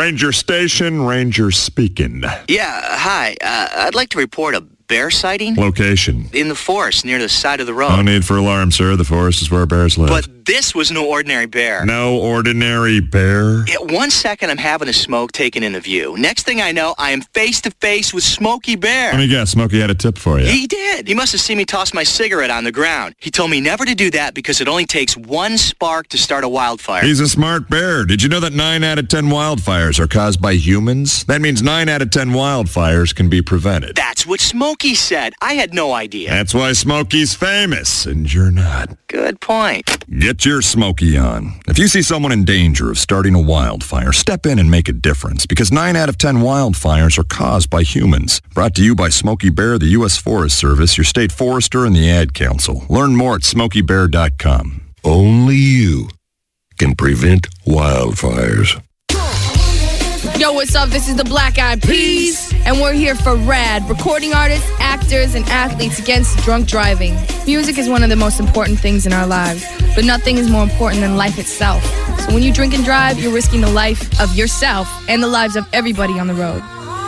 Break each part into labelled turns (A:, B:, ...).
A: Ranger Station, Ranger speaking.
B: Yeah, hi. I'd like to report a bear sighting.
A: Location.
B: In the forest near the side of the road.
A: No need for alarm, sir. The forest is where bears live.
B: But this was no ordinary bear.
A: No ordinary bear?
B: Yeah, 1 second I'm having a smoke taken into view. Next thing I know, I am face to face with Smokey Bear.
A: Let me guess, Smokey had a tip for you.
B: He did. He must have seen me toss my cigarette on the ground. He told me never to do that because it only takes one spark to start a wildfire.
A: He's a smart bear. Did you know that 9 out of 10 wildfires are caused by humans? That means 9 out of 10 wildfires can be prevented.
B: That's what Smokey said. I had no idea.
A: That's why Smokey's famous, and you're not.
B: Good point.
A: Get your Smokey on. If you see someone in danger of starting a wildfire, step in and make a difference, because 9 out of 10 wildfires are caused by humans. Brought to you by Smokey Bear, the U.S. Forest Service, your state forester, and the Ad Council. Learn more at smokeybear.com.
C: Only you can prevent wildfires.
D: Yo, what's up? This is the Black Eyed Peas, and we're here for RAD, recording artists, actors, and athletes against drunk driving. Music is one of the most important things in our lives, but nothing is more important than life itself. So when you drink and drive, you're risking the life of yourself and the lives of everybody on the road.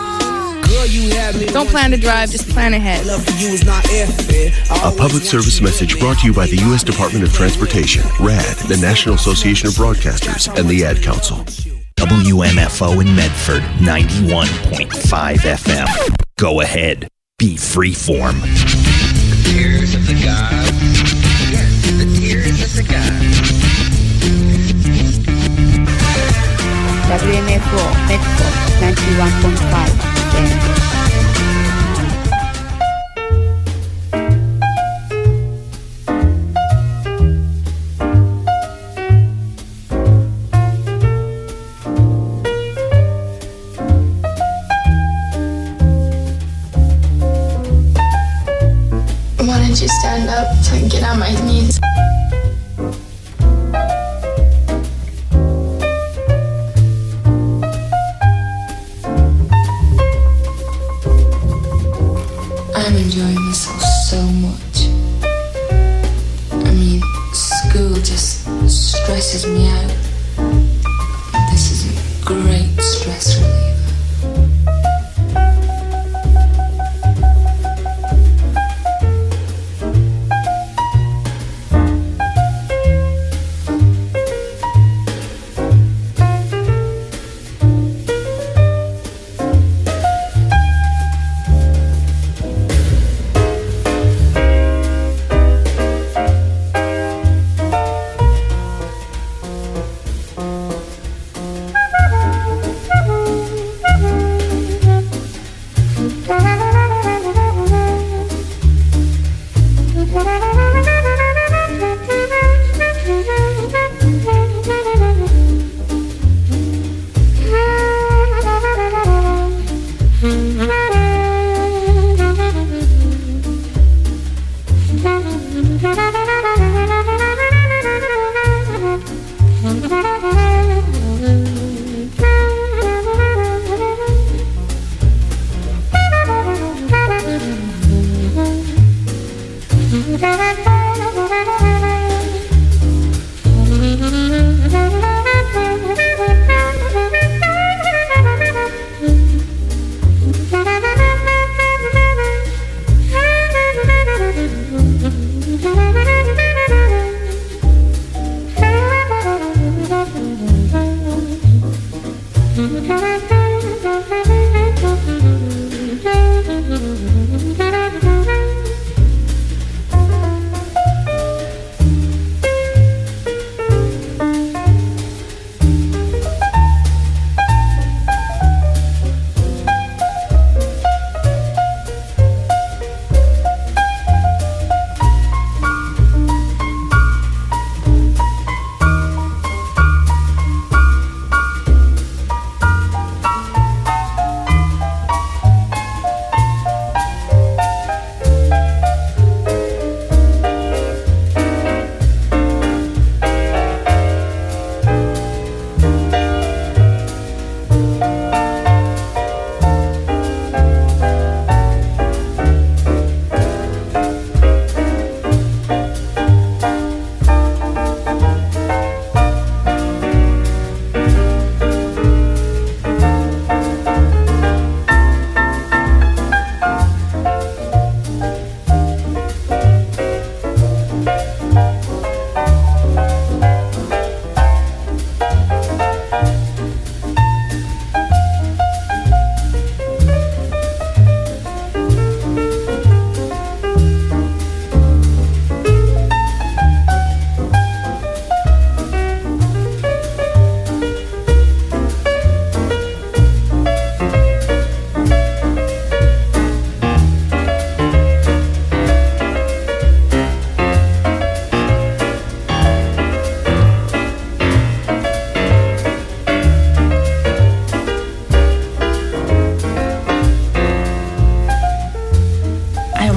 D: Don't plan to drive, just plan ahead.
E: A public service message brought to you by the U.S. Department of Transportation, RAD, the National Association of Broadcasters, and the Ad Council.
F: WMFO in Medford, 91.5 FM. Go ahead. Be freeform.
G: The tears of the gods. Yes, the tears of the gods.
H: WMFO, Medford, 91.5 FM.
I: Why don't you stand up so I can get on my knees? I'm enjoying myself so much. I mean, school just stresses me out. This is a great stress reliever.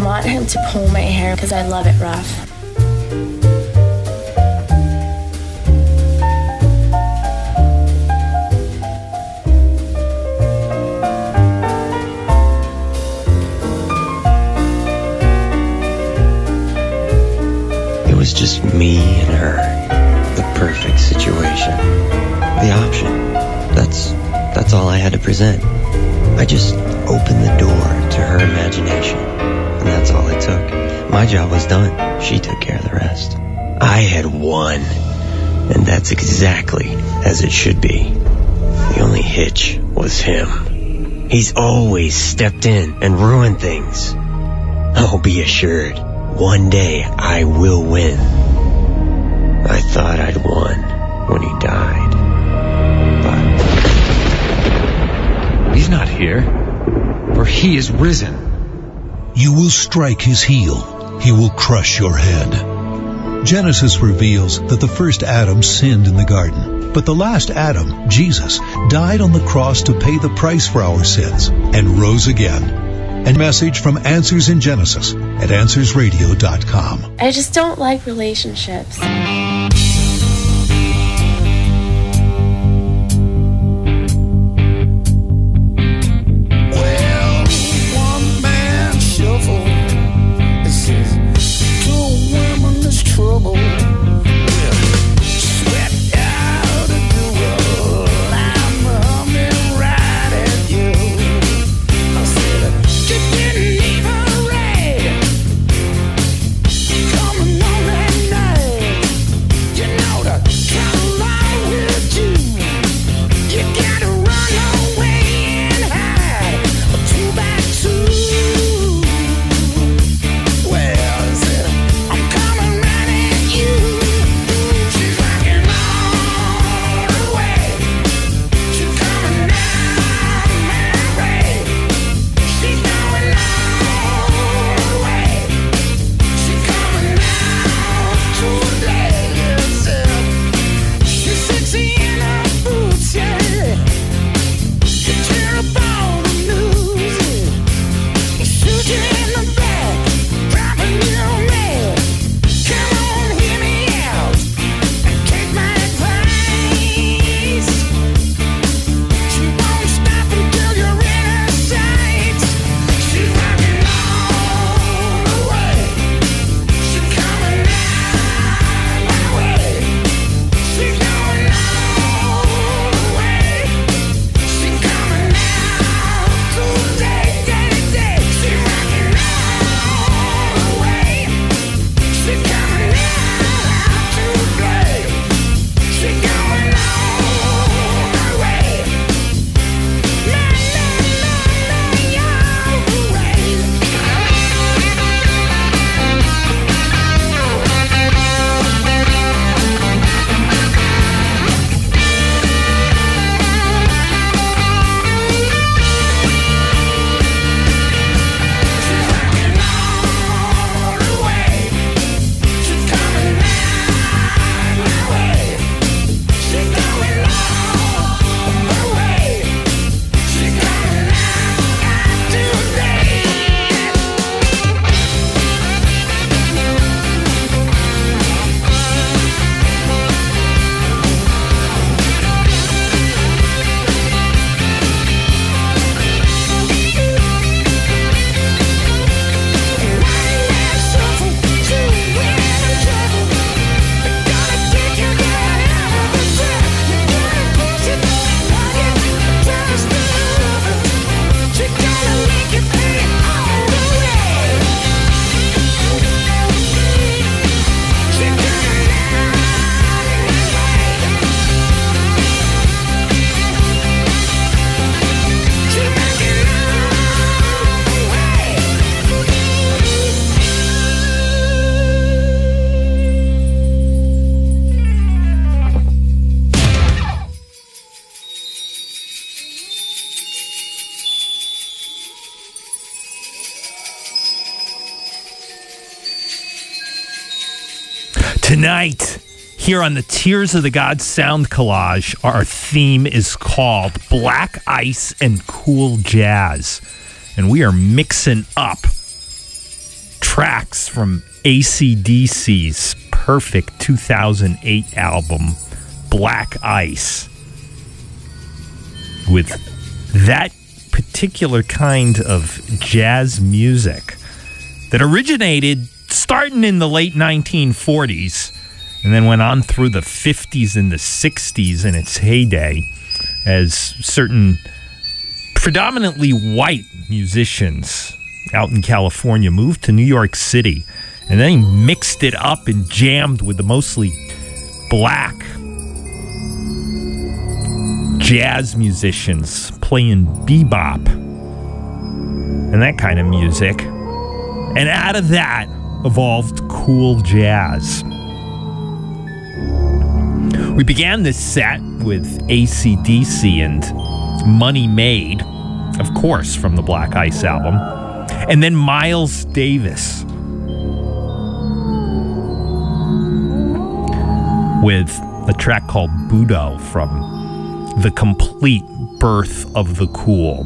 J: want him to pull my hair because I love it rough.
K: It was just me and her. The perfect situation. The option. That's all I had to present. I just opened the door to her imagination. And that's all it took. My job was done. She took care of the rest. I had won. And that's exactly as it should be. The only hitch was him. He's always stepped in and ruined things. Oh, be assured, one day I will win. I thought I'd won when he died. But
L: he's not here, for he is risen.
M: You will strike his heel. He will crush your head. Genesis reveals that the first Adam sinned in the garden, but the last Adam, Jesus, died on the cross to pay the price for our sins and rose again. A message from Answers in Genesis at AnswersRadio.com.
J: I just don't like relationships.
F: Tonight, here on the Tears of the Gods Sound Collage, our theme is called Black Ice and Cool Jazz. And we are mixing up tracks from AC/DC's perfect 2008 album, Black Ice. With that particular kind of jazz music that originated starting in the late 1940s and then went on through the 50s and the 60s in its heyday as certain predominantly white musicians out in California moved to New York City and then mixed it up and jammed with the mostly black jazz musicians playing bebop and that kind of music. And out of that evolved cool jazz. We began this set with AC/DC and Money Made, of course, from the Black Ice album. And then Miles Davis with a track called Budo from The Complete Birth of the Cool.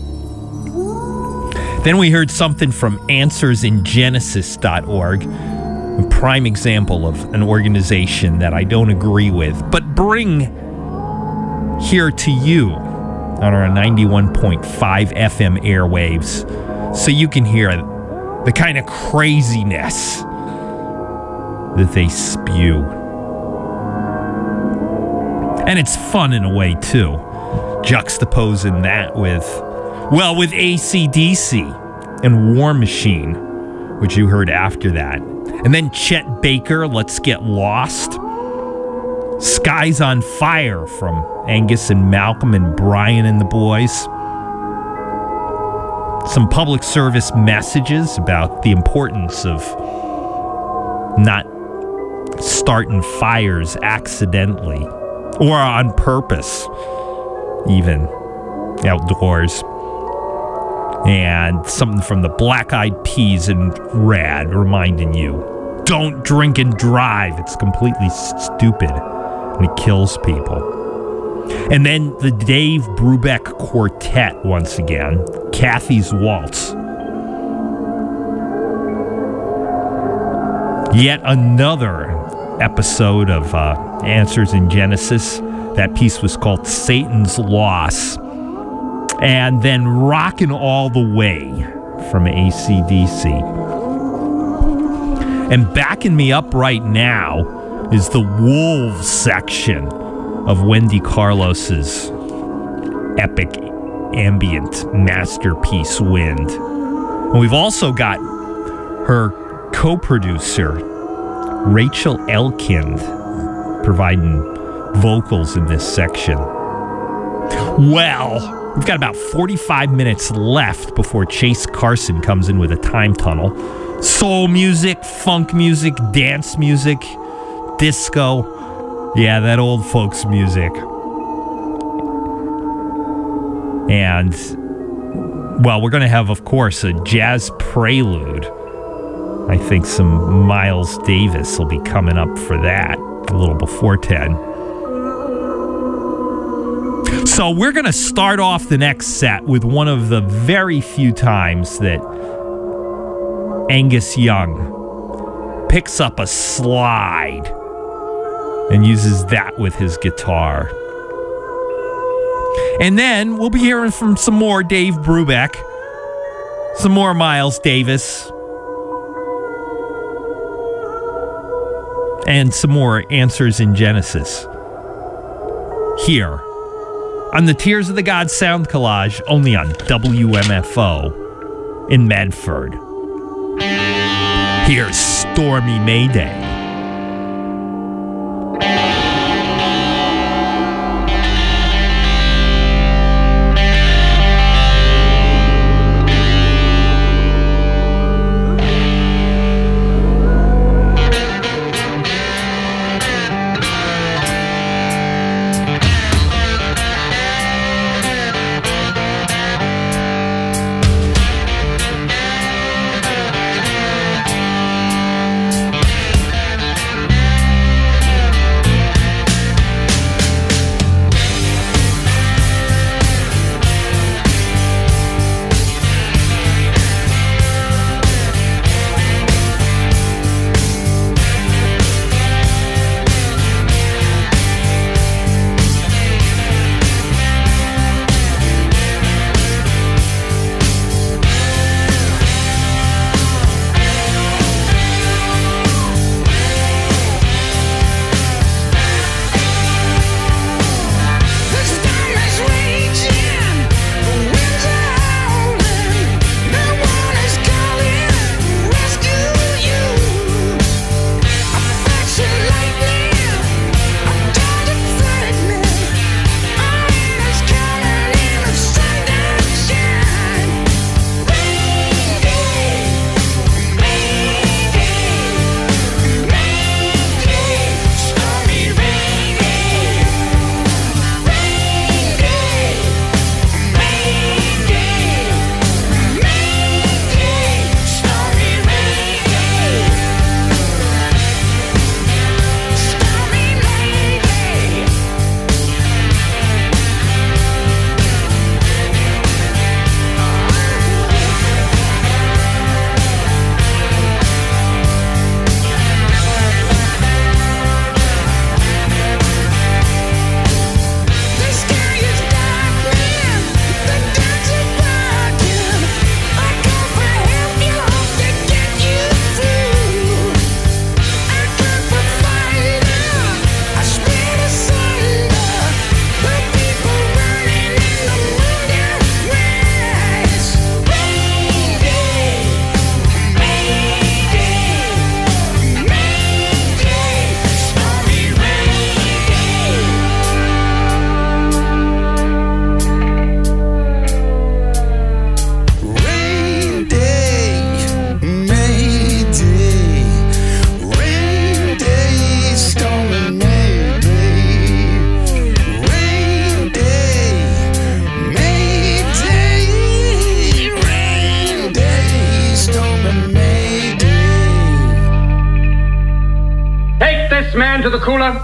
F: Then we heard something from AnswersInGenesis.org, a prime example of an organization that I don't agree with, but bring here to you on our 91.5 FM airwaves so you can hear the kind of craziness that they spew. And it's fun in a way, too, juxtaposing that with AC/DC and War Machine, which you heard after that. And then Chet Baker, Let's Get Lost. Skies on Fire from Angus and Malcolm and Brian and the Boys. Some public service messages about the importance of not starting fires accidentally or on purpose, even outdoors. And something from the Black Eyed Peas and Rad reminding you, don't drink and drive. It's completely stupid and it kills people. And then the Dave Brubeck Quartet once again, Kathy's Waltz. Yet another episode of Answers in Genesis. That piece was called Satan's Loss. And then Rockin' All the Way from AC/DC. And backing me up right now is the Wolves section of Wendy Carlos's epic ambient masterpiece, Wind. And we've also got her co-producer, Rachel Elkind, providing vocals in this section. Well, we've got about 45 minutes left before Chase Carson comes in with a time tunnel. Soul music, funk music, dance music, disco. Yeah, that old folks music. And, well, we're going to have, of course, a jazz prelude. I think some Miles Davis will be coming up for that a little before 10. So we're going to start off the next set with one of the very few times that Angus Young picks up a slide and uses that with his guitar. And then we'll be hearing from some more Dave Brubeck, some more Miles Davis, and some more Answers in Genesis here on the Tears of the Gods Sound Collage, only on WMFO in Medford. Here's Stormy Mayday.
N: Take this man to the cooler.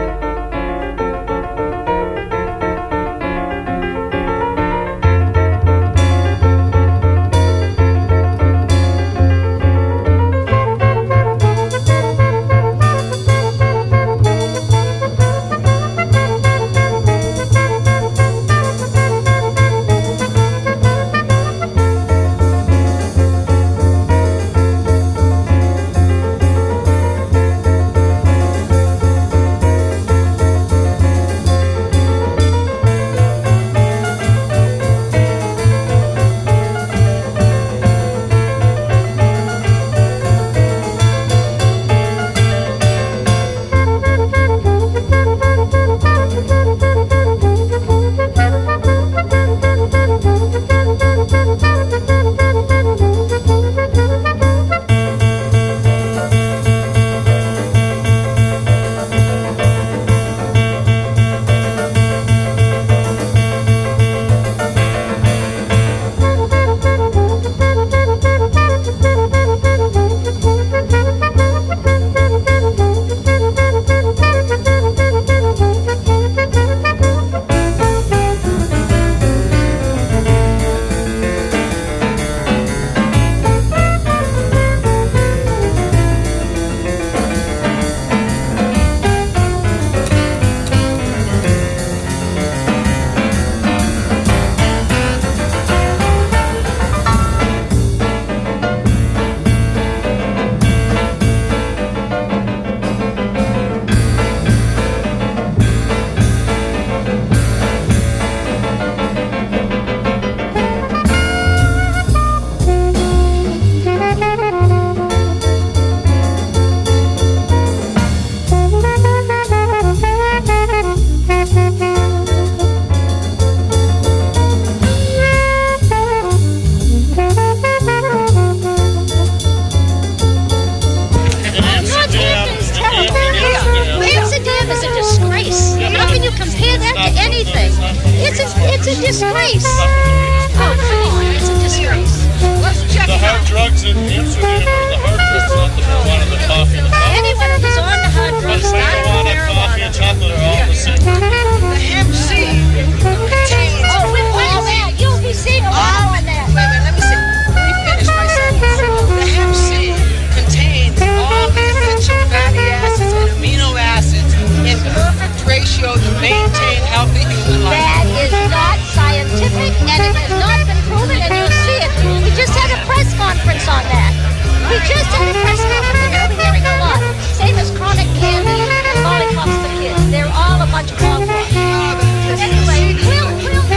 O: It's a disgrace. Oh, come on, it's a disgrace. Let's check
P: the hard drugs in Amsterdam are the hard drugs, not the marijuana, the coffee, the coffee.
O: Anyone who's on the hard drugs,
P: the marijuana, coffee, and chocolate are all the same.
O: The hemp seed contains all that. You'll be seeing a lot on that.
Q: Wait a minute, let me finish my sentence. The hemp seed contains all the essential fatty acids and amino acids in perfect ratio to maintain healthy human life.
O: That is not scientific, and it has not been proven, and you'll see it. We just had a press conference on that. We just had a press conference, and you'll be hearing a lot. Same as chronic candy and lollipops for kids. They're all a bunch of hogwash. But anyway, we'll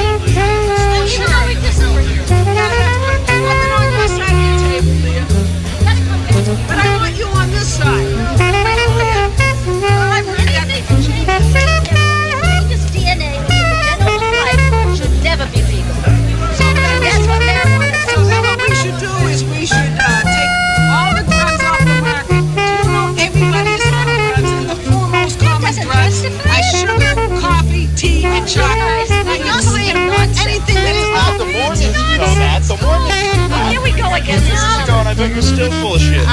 O: even though we disagree.
Q: I've been on your side of the table, Leah. But I want you on this side. I've heard that they can change
O: This DNA in life should never be legal. So that's what marijuana is.
Q: So then what we should do is we should take all the drugs off the market. Do you know everybody is on drugs, and the four most common drugs are sugar, coffee, tea, and chocolate. Now you're saying anything that is not the Mormons know that. The Mormons.
O: Here we go again.
P: I bet you're still full of shit.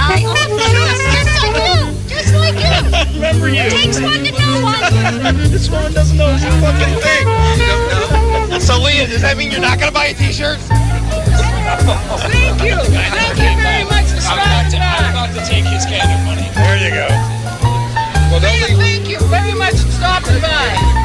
O: Just like you.
P: Remember you.
O: It takes one to know one.
P: This one doesn't know a fucking thing. You don't know. So, Leah, does that mean you're not going to buy a t-shirt?
Q: Thank you. Thank you very much for stopping by.
P: I'm about to take his kind of money. There you go. Well,
Q: Leah, thank you very much for stopping by.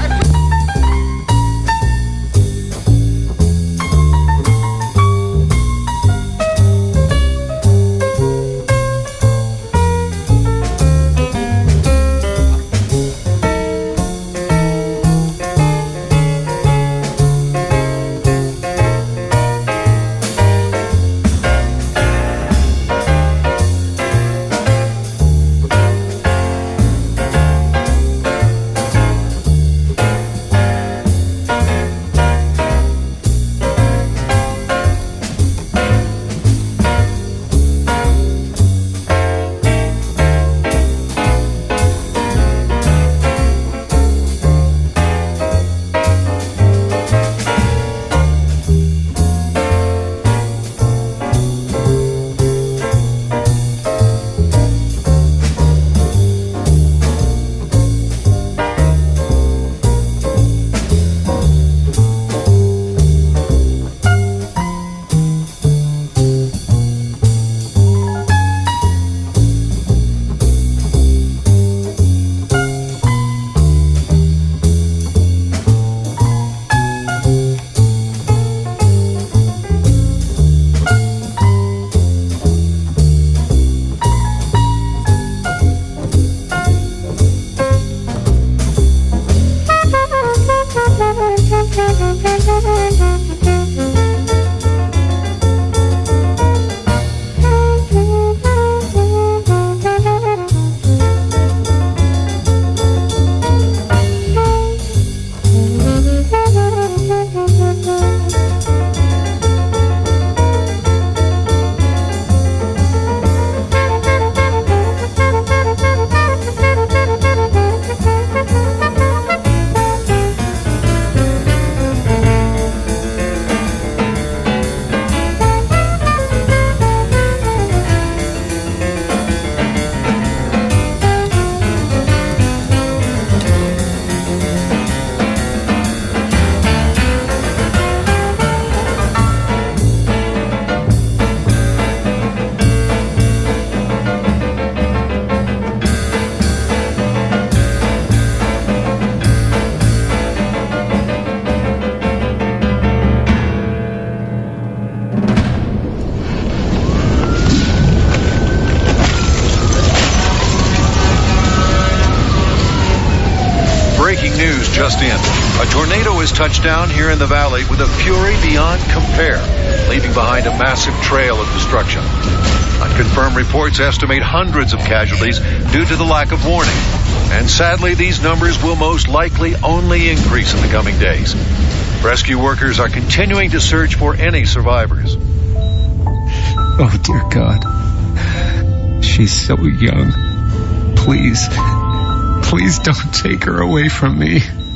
R: news just in. A tornado has touched down here in the valley with a fury beyond compare, leaving behind a massive trail of destruction. Unconfirmed reports estimate hundreds of casualties due to the lack of warning. And sadly, these numbers will most likely only increase in the coming days. Rescue workers are continuing to search for any survivors.
S: Oh, dear God. She's so young. Please don't take her away from me.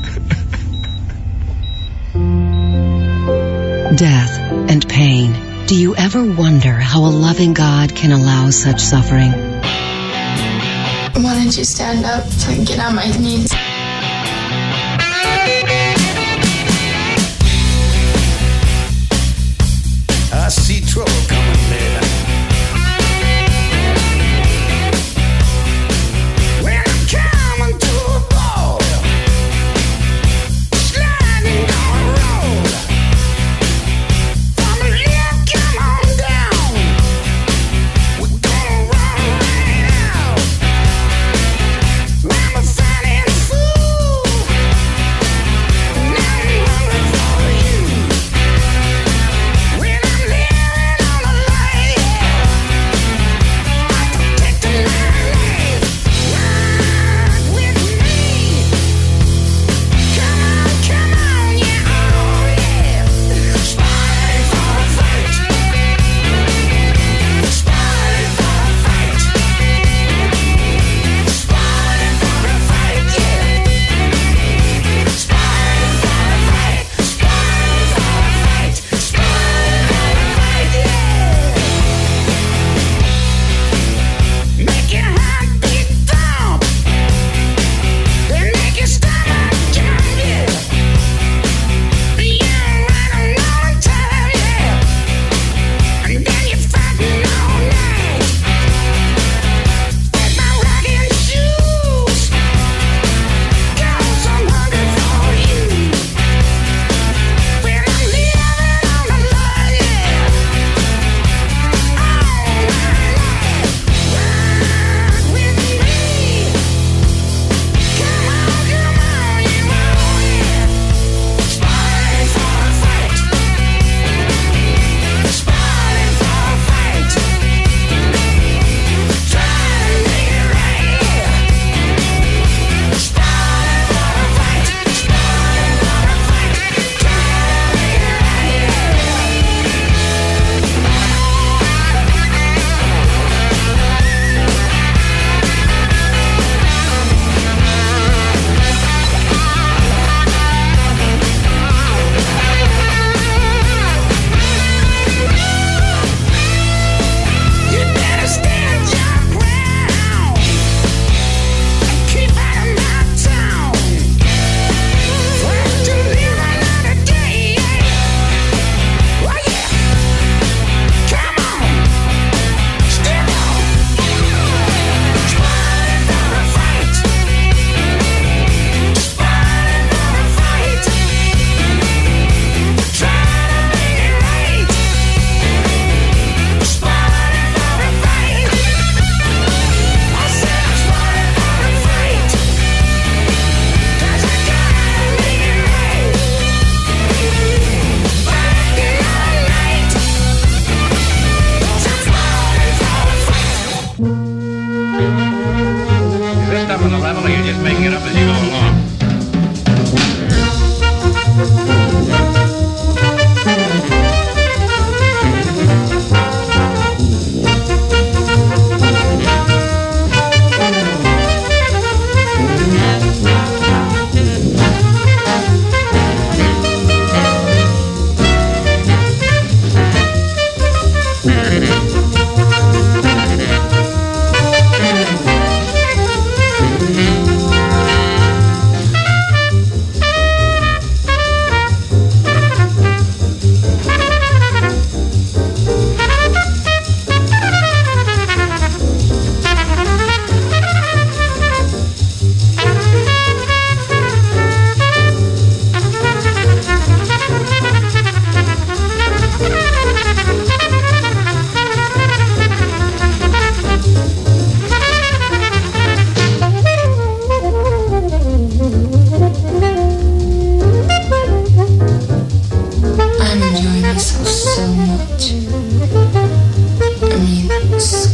T: Death and pain. Do you ever wonder how a loving God can allow such suffering?
I: Why don't you stand up so I can get on my knees?
U: I see trouble coming, man. When I'm coming to a ball, sliding down the road. From the left, come on down. We're gonna run right out. I'm a finding fool. Now I'm running for you. When I'm living on a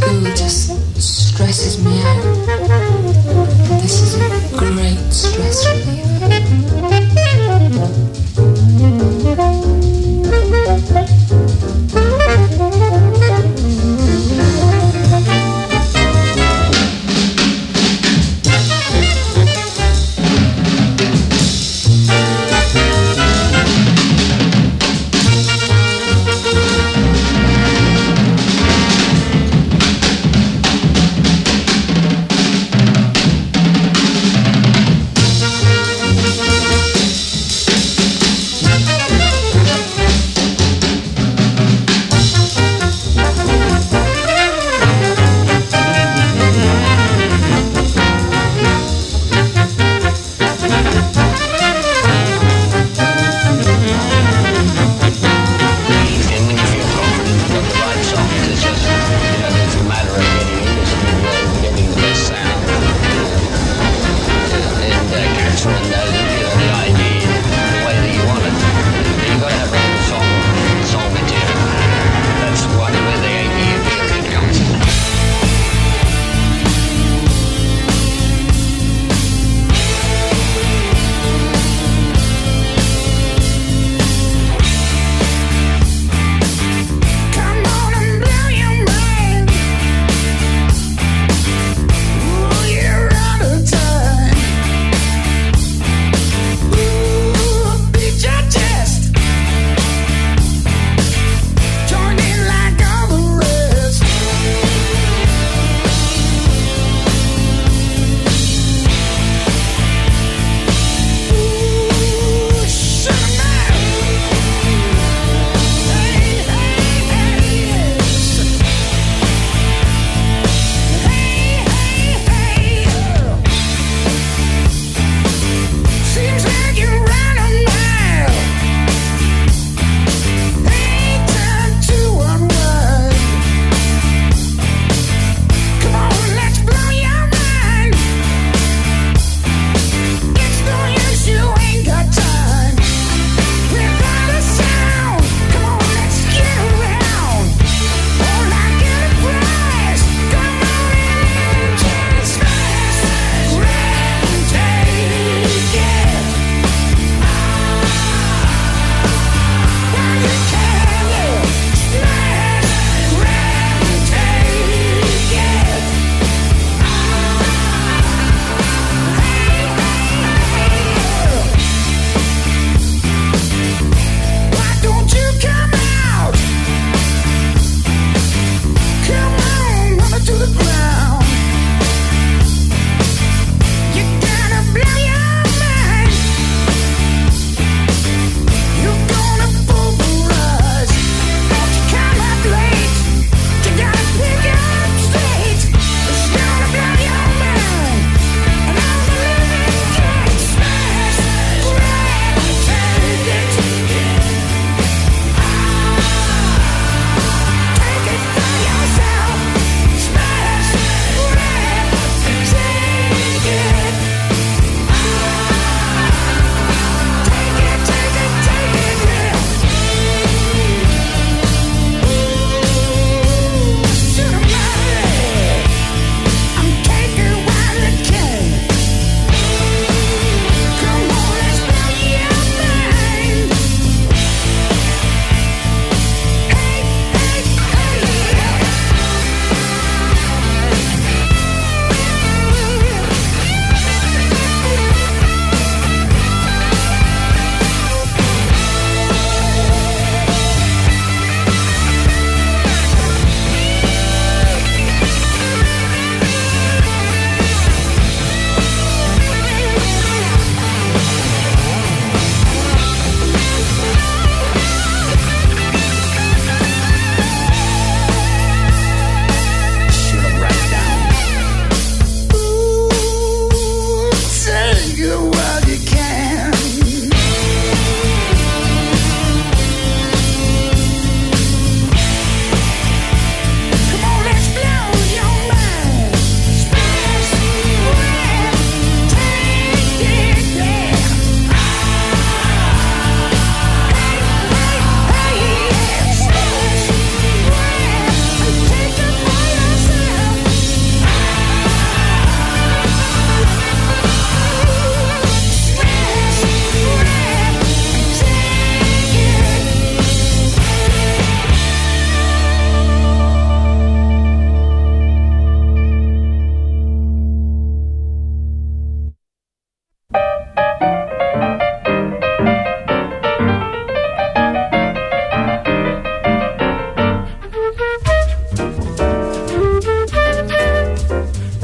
I: School just stresses me out. This is a great stress relief.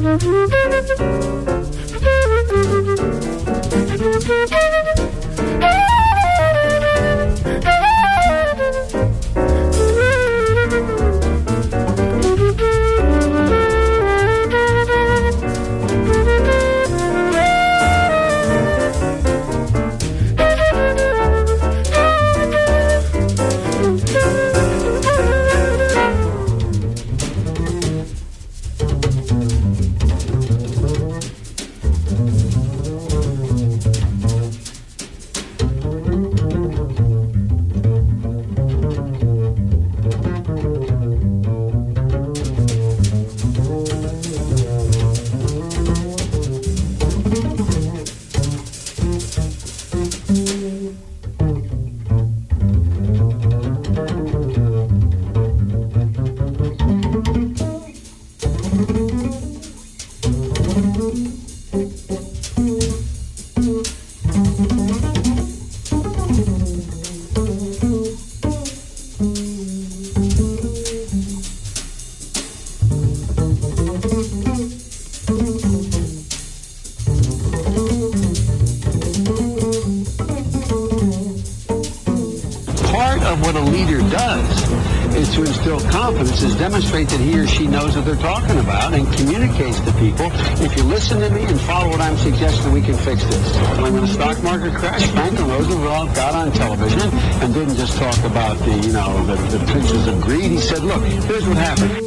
B: Part of what a leader does is to instill confidence, is demonstrate that he or she knows what they're talking about and communicates to people. If you listen to me and follow what I'm suggesting, we can fix this. When the stock market crashed, Franklin Roosevelt got on television and didn't just talk about the princes of greed. He said, look, here's what happened.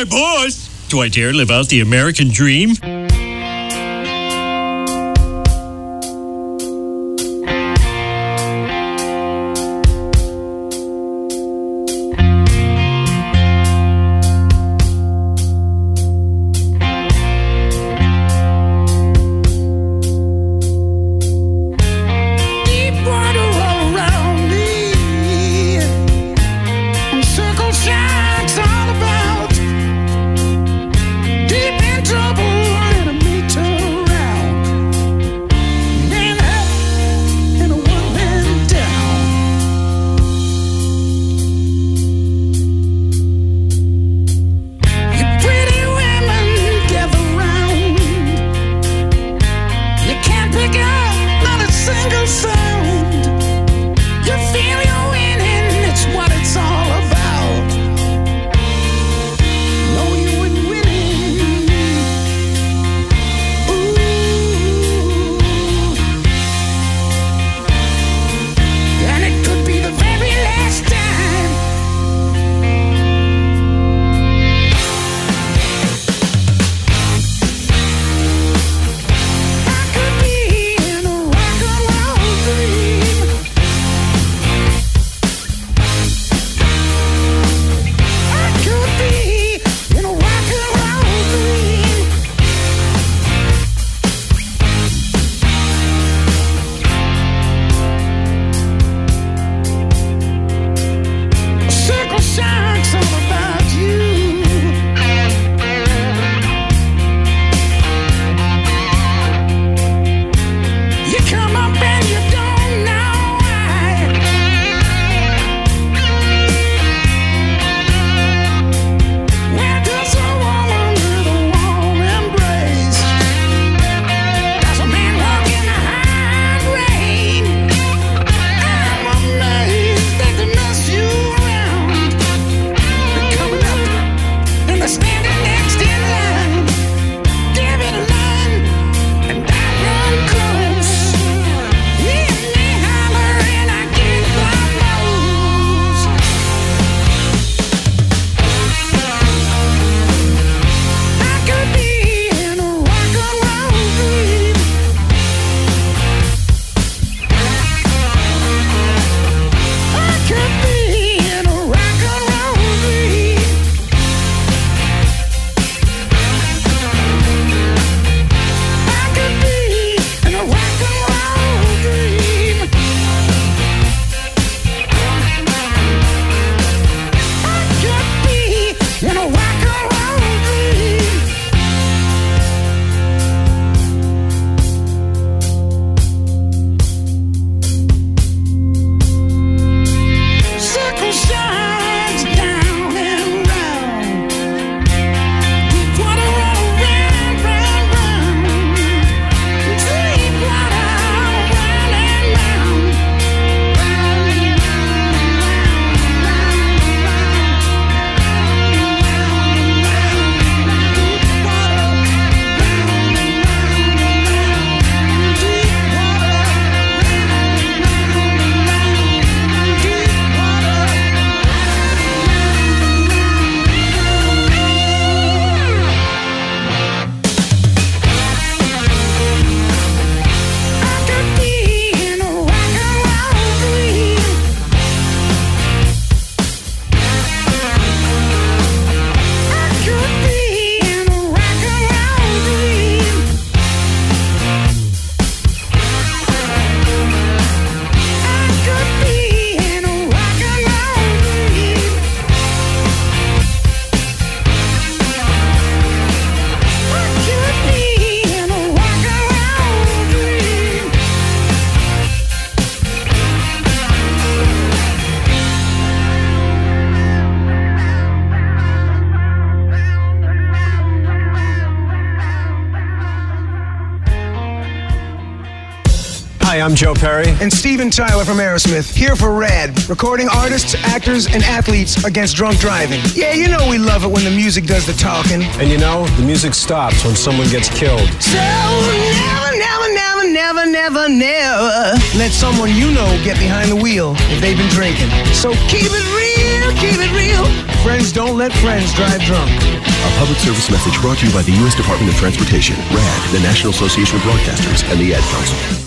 A: boss. Do I dare live out the American dream?
V: Hi, I'm Joe Perry.
W: And Steven Tyler from Aerosmith, here for RAD, recording artists, actors, and athletes against drunk driving. Yeah, you know we love it when the music does the talking.
V: And you know, the music stops when someone gets killed.
W: So never let someone you know get behind the wheel if they've been drinking. So keep it real, keep it real. Friends don't let friends drive drunk.
C: A public service message brought to you by the U.S. Department of Transportation, RAD, the National Association of Broadcasters, and the Ad Council.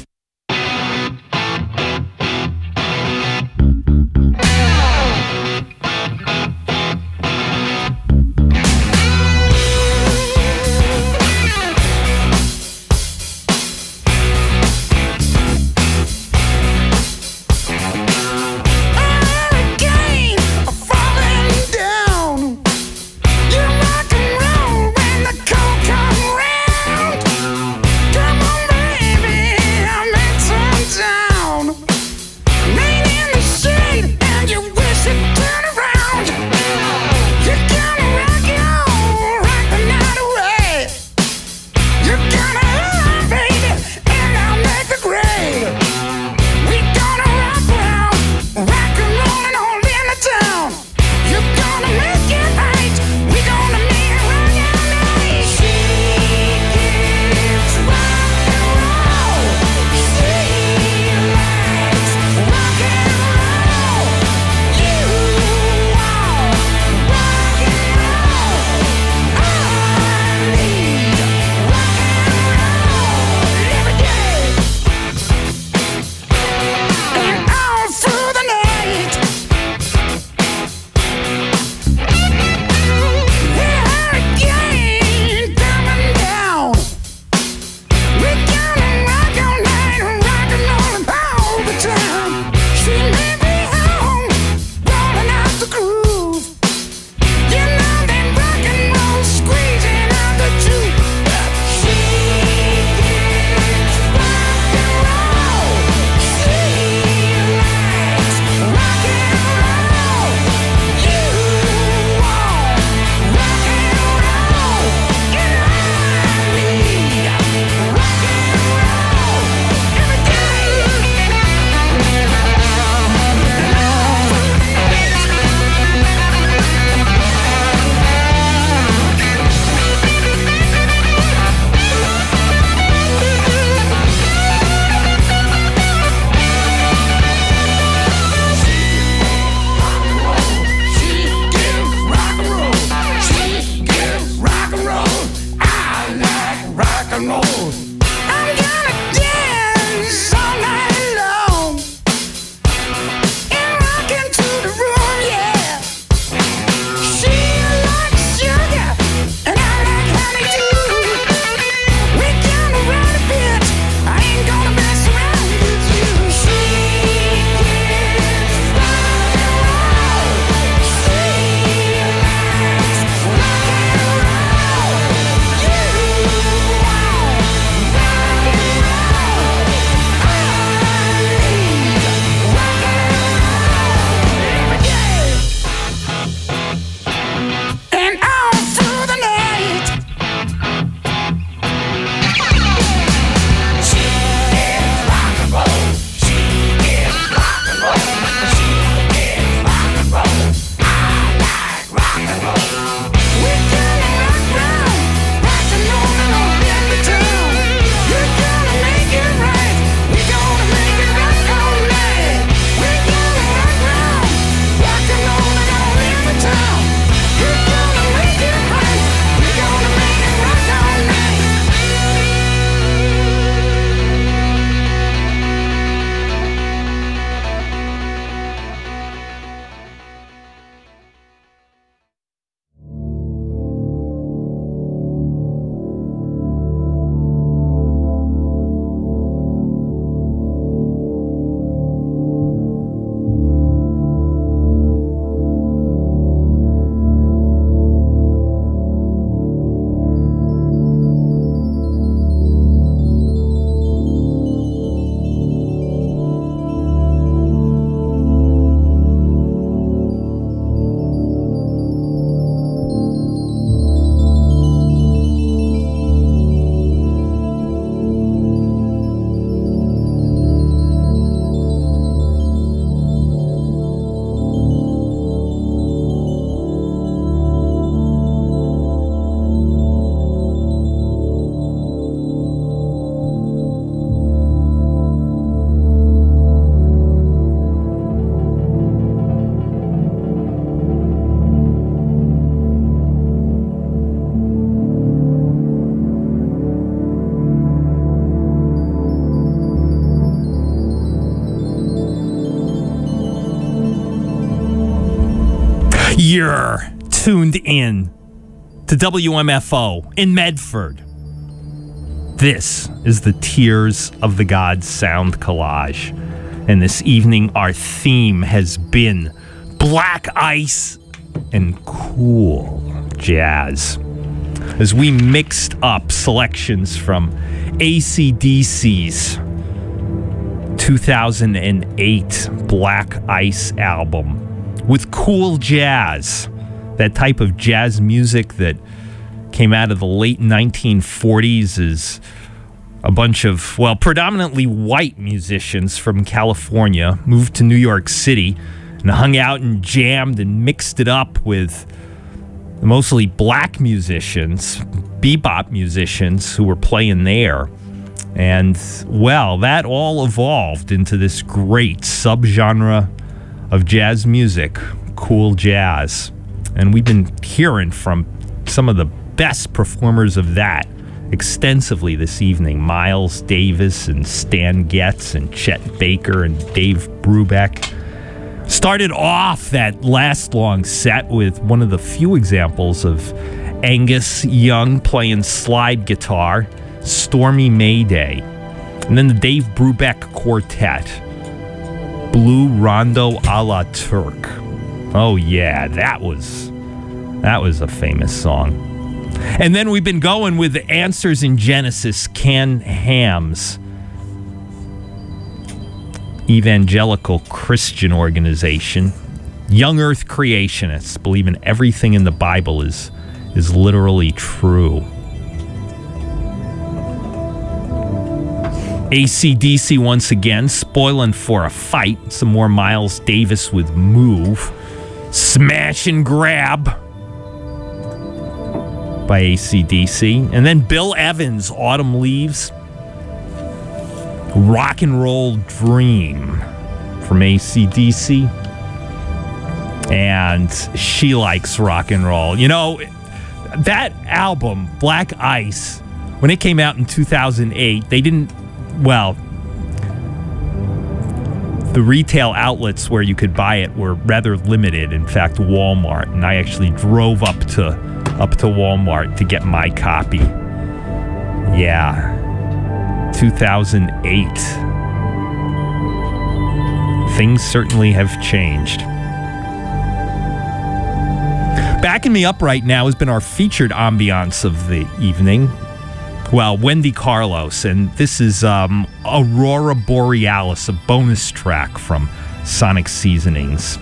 F: You're tuned in to WMFO in Medford. This is the Tears of the Gods sound collage. And this evening, our theme has been black ice and cool jazz. As we mixed up selections from AC/DC's 2008 Black Ice album with cool jazz, that type of jazz music that came out of the late 1940s is a bunch of, well, predominantly white musicians from California moved to New York City and hung out and jammed and mixed it up with mostly black musicians, bebop musicians who were playing there. And, well, that all evolved into this great subgenre of jazz music, cool jazz. And we've been hearing from some of the best performers of that extensively this evening. Miles Davis and Stan Getz and Chet Baker and Dave Brubeck. Started off that last long set with one of the few examples of Angus Young playing slide guitar, Stormy Mayday. And then the Dave Brubeck Quartet, Blue Rondo a la Turk. Oh yeah, that was a famous song. And then we've been going with the Answers in Genesis, Ken Ham's evangelical Christian organization. Young Earth creationists believe in everything in the Bible is literally true. AC/DC once again, spoiling for a fight. Some more Miles Davis with Move. Smash and Grab by AC/DC. And then Bill Evans, Autumn Leaves. Rock and Roll Dream from AC/DC. And She Likes Rock and Roll. You know, that album, Black Ice, when it came out in 2008, they didn't, well, the retail outlets where you could buy it were rather limited. In fact, Walmart. And I actually drove up to Walmart to get my copy. Yeah. 2008. Things certainly have changed. Backing me up right now has been our featured ambiance of the evening. Well, Wendy Carlos, and this is Aurora Borealis, a bonus track from Sonic Seasonings.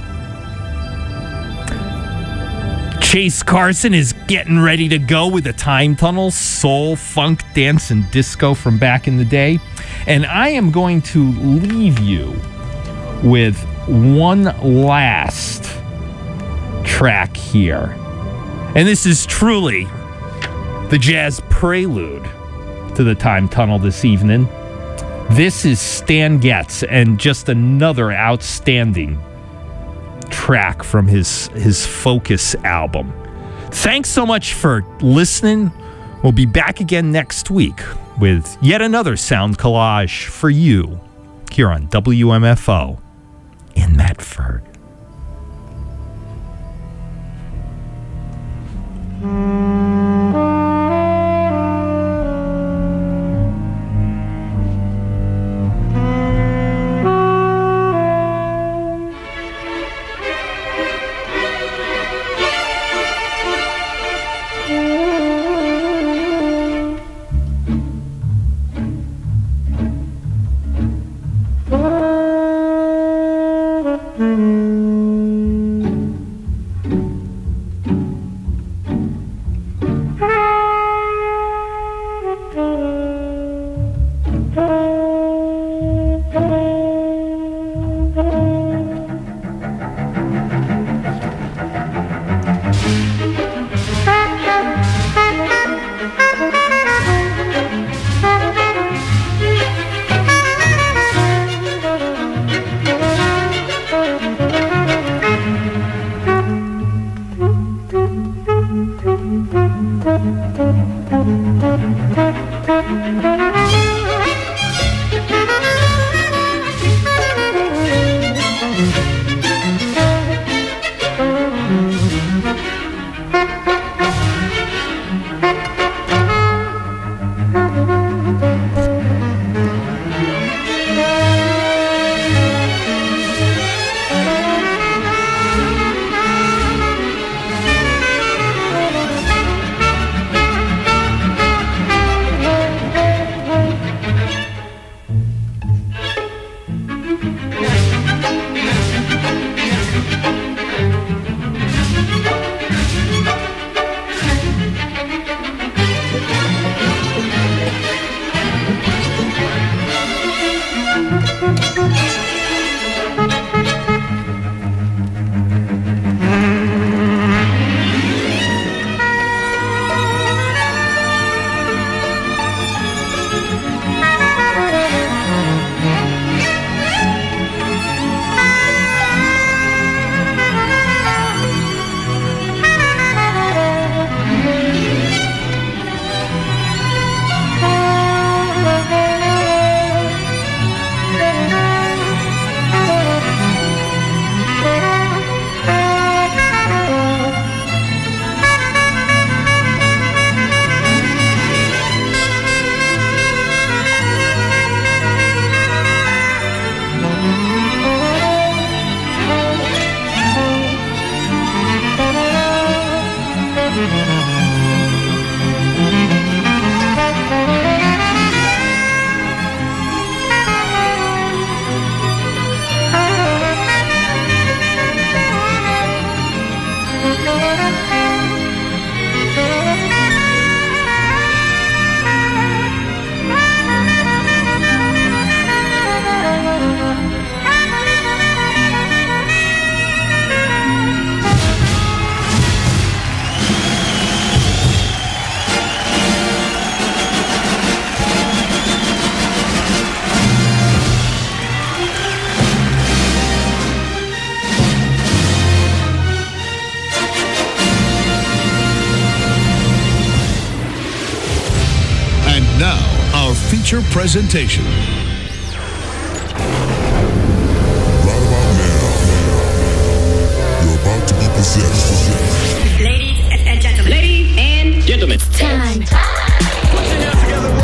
F: Chase Carson is getting ready to go with a Time Tunnel, soul, funk, dance, and disco from back in the day. And I am going to leave you with one last track here. And this is truly the jazz prelude to the Time Tunnel this evening. This is Stan Getz, and just another outstanding track from his Focus album. Thanks so much for listening. We'll be back again next week with yet another sound collage for you here on WMFO in Medford.
D: Now, our feature presentation.
E: Right about now, you're about to be possessed.
G: Ladies and gentlemen. Ladies and gentlemen.
I: Time.